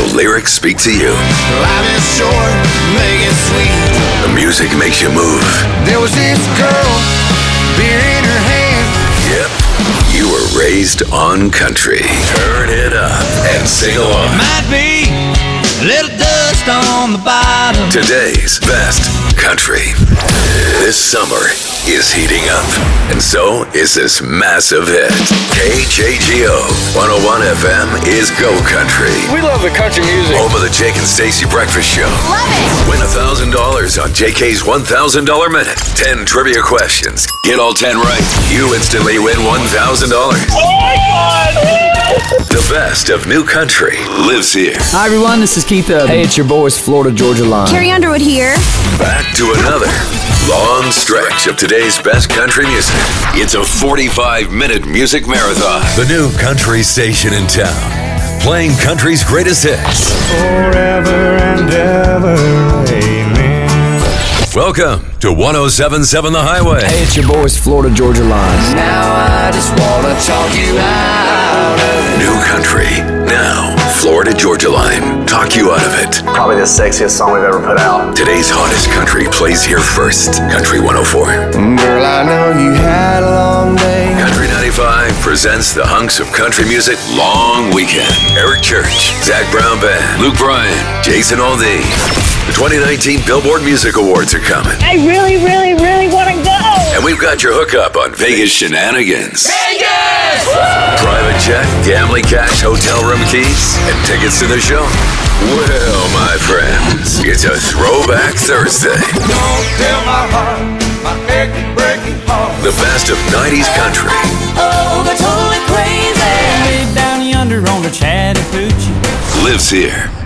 The lyrics speak to you. Life is short, make it sweet. The music makes you move. There was this girl, beer in her hand. Yep, you were raised on country. Turn it up and sing along. Might be a little dust on the bottom. Today's best country. This summer is heating up, and so is this massive hit. KJGO 101 FM is Go Country. We love the country music. Home of the Jake and Stacey Breakfast Show. Love it. Win $1,000 on JK's $1,000 Minute. 10 trivia questions. Get all 10 right. You instantly win $1,000. Oh my God! The best of new country lives here. Hi everyone, this is Keith. Hey, it's your boys, Florida Georgia Line. Carrie Underwood here. Back to another long stretch of today's best country music. It's a 45-minute music marathon. The new country station in town, playing country's greatest hits. Forever and ever, amen. Welcome to 107.7 The Highway. Hey, it's your boys, Florida Georgia Line. Now I just wanna talk you out of it. New country. Now, Florida Georgia Line. Talk you out of it. Probably the sexiest song we've ever put out. Today's hottest country plays here first. Country 104. Girl, I know you had a long day. Country 95 presents the Hunks of Country Music Long Weekend. Eric Church, Zach Brown Band, Luke Bryan, Jason Aldean. The 2019 Billboard Music Awards are coming. I really want to go. And we've got your hookup on Vegas shenanigans. Vegas! Private jet, gambling cash, hotel room keys, and tickets to the show. Well, my friends, it's a throwback Thursday. Don't tell my heart, my aching, breaking heart. The best of 90s country Oh, they're totally crazy. Way down yonder on the Chattahoochee. lives here.